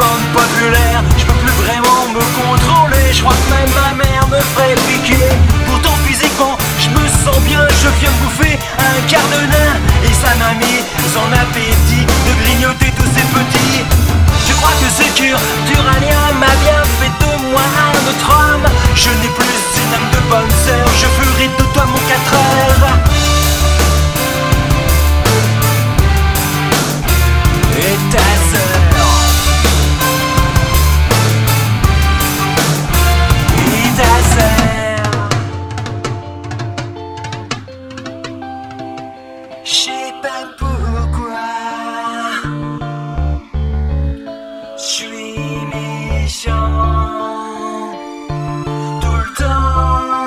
homme populaire, je peux plus vraiment me contrôler. Je crois que même ma mère me ferait piquer. Pourtant physiquement je me sens bien, je viens de bouffer un quart de nain. Et ça m'a mis en appétit de grignoter tous ces petits. Je crois que ce cure d'uranium a bien fait de moi un autre homme. Je n'ai plus une âme de bonne sœur, je ferai de toi mon 4 heures. Et ta sœur. Et ta sœur. Je sais pas pourquoi je suis méchant tout le temps.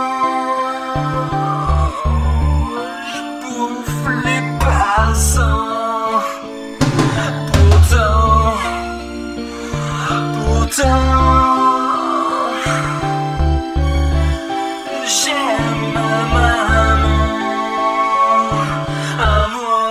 Je bouffe les passants. J'aime ma maman à moi.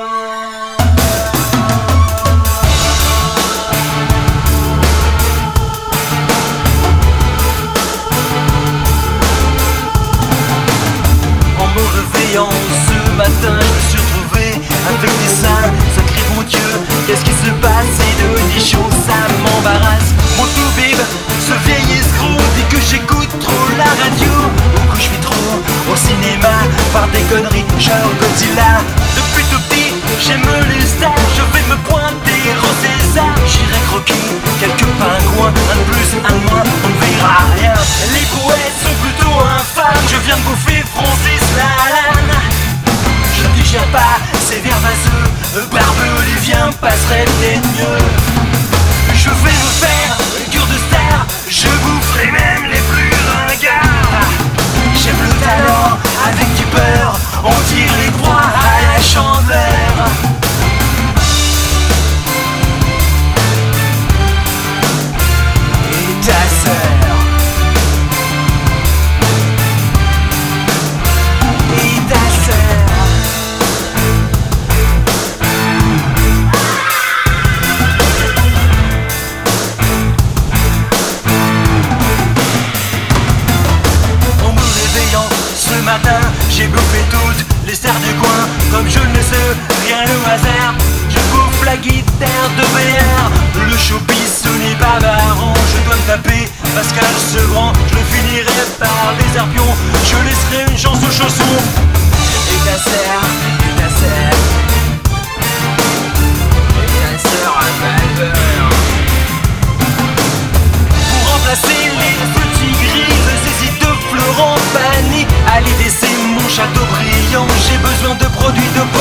En me réveillant ce matin, je me suis retrouvé avec des seins. Sacré mon Dieu, qu'est-ce qui se passe? Et de nichons, ça m'embarrasse. Mon toubib, ce vieil escroc, dit que j'écoute trop la radio, ou que je vais trop au cinéma, par des conneries genre Godzilla. Depuis tout petit, j'aime les stars, je vais me pointer au César. J'irai croquer quelques pingouins, un de plus, un de moins, on ne verra rien. Les poètes sont plutôt infâmes, je viens de bouffer Francis Lalanne. Je ne digère pas ces vers vaseux, Barbe Olivien passerait peut-être mieux. Je vais me faire une cure de star, je boufferai même les plus ringards. J'aime le talent avec du beurre, on tire les proies à la chandeleur. Et ta sœur. Et ta sœur. J'ai bouffé toutes les stars du coin, comme je ne sais rien au hasard. Je bouffe la guitare de VR, le showbiz ce n'est pas marrant. Je dois me taper Pascal Sevran, je le finirai par les arpions. Je laisserai une chance aux chaussons. Et ta sœur, et ta sœur, et ta sœur à Malvern. Pour remplacer les petits gris, Zizi de Florent Pagny, à l'idée c'est mon château brillant. J'ai besoin de produits de